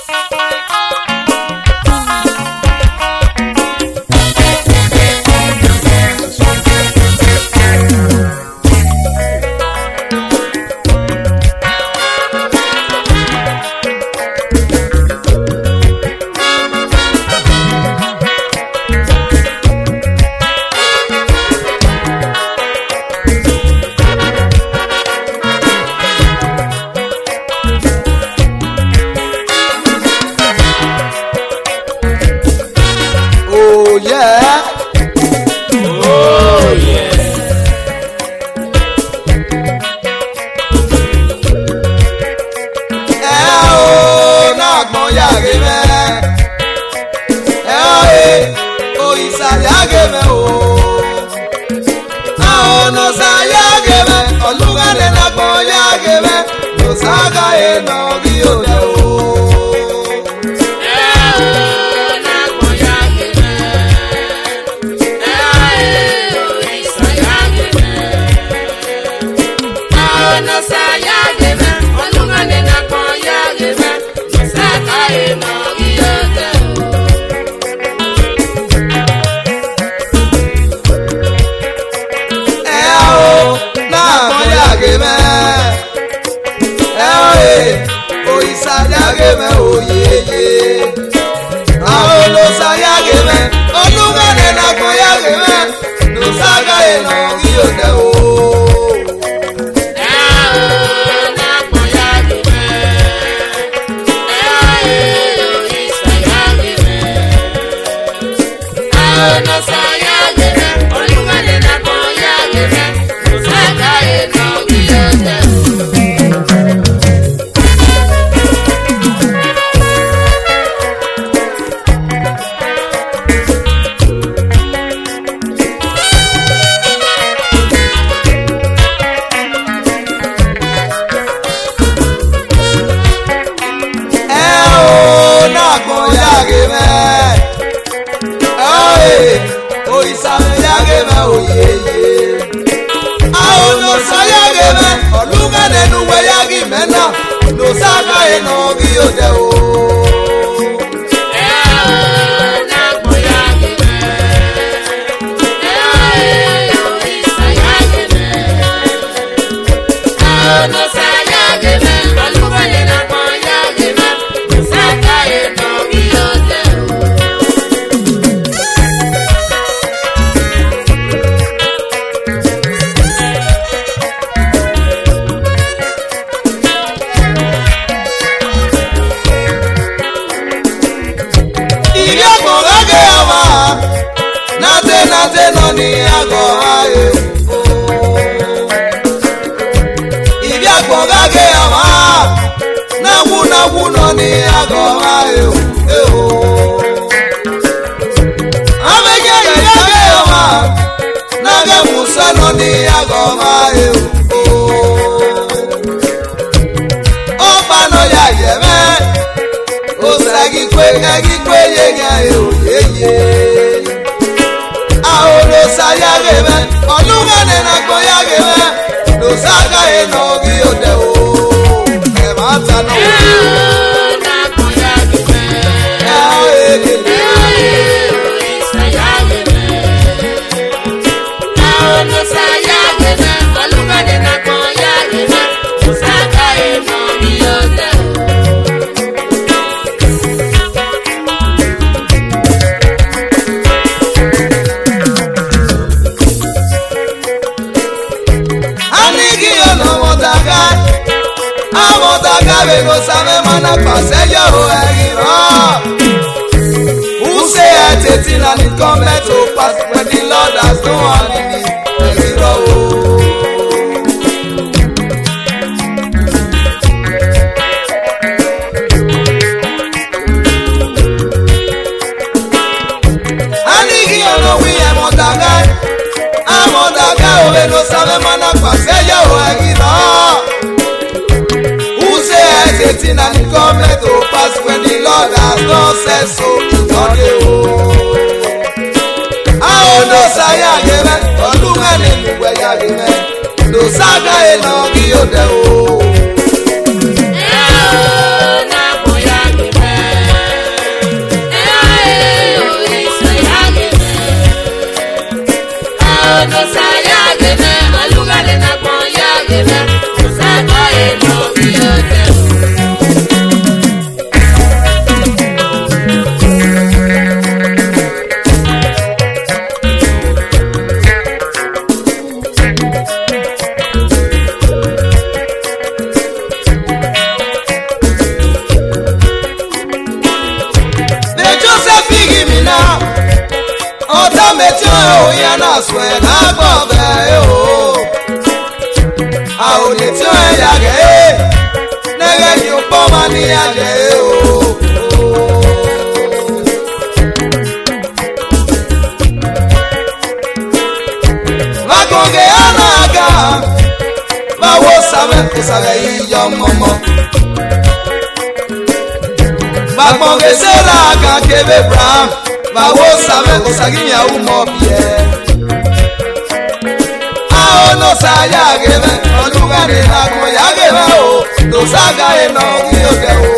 Saga letí o ya na sue na bobe o. A o letí o ya ge. Nege ni o po mani ya ge o. Va con que anaga. Va wo sabe y yo momo. Va con que se la ga que be bram. Va wo sabe osaginya umo pie. A o no sa ya ge be. Oluga ni la ko ya ge be o. No sa ga e no ki o ge o.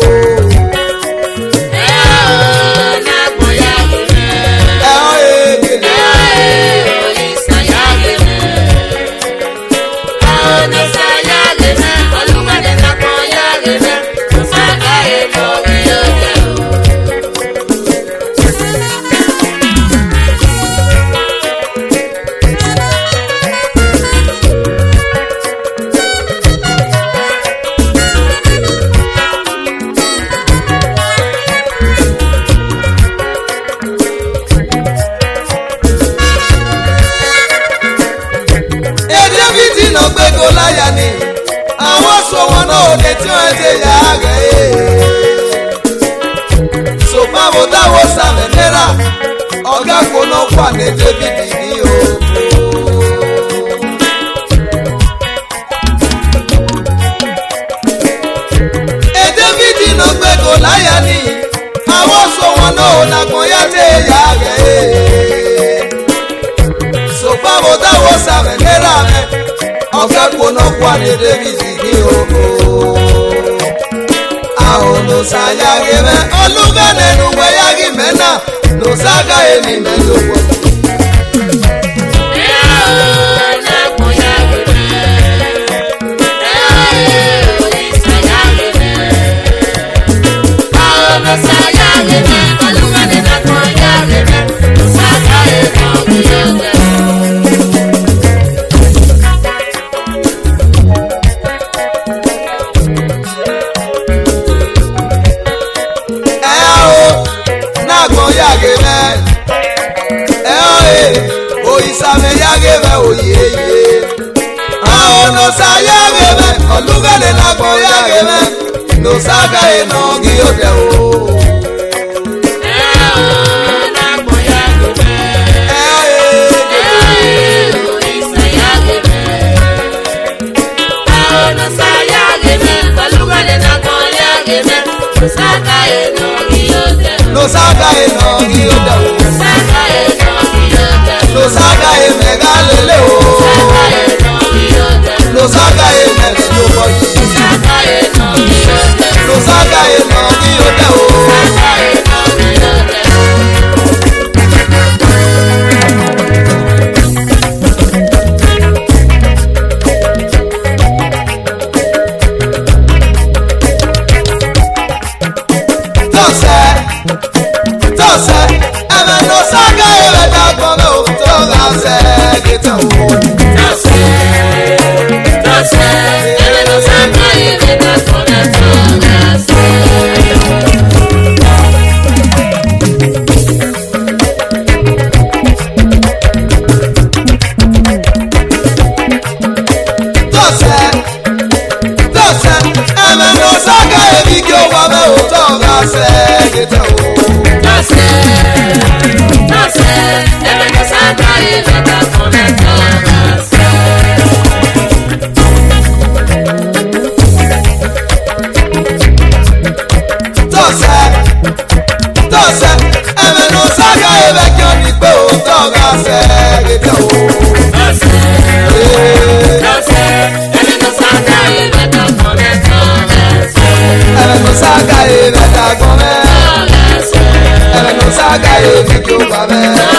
Ọ̀gá kò náà wà ní David ní o. David náà gbé Gòláyà ní àwọn sọ̀wọ́n náà nàgbọ́n yá tẹ̀ yá rẹ̀. Ṣùgbọ́n mo dáwọ́ sàmẹ̀ nírà mẹ́. Ọ̀gá kò náà wà ní David ní o. Àwọn olùsàyà rẹ̀ mẹ́ olùgbẹ́nẹ̀ nù wẹ̀yà rẹ̀ mẹ́ náà. No saga eni melo wo. Oisame yagebe oyeye. No sa yagebe olugale na ko yagebe. No saga eno gi ode o. Na ko yagebe. Oisa yagebe. No sa yagebe olugale na ko yagebe. No saga eno gi ode. No saga eno gi ode o. No saga e mega lele o. No saga e mega no boy. No saga e no gi ode o. Tose, eme no saga e mega gome o. Saga e video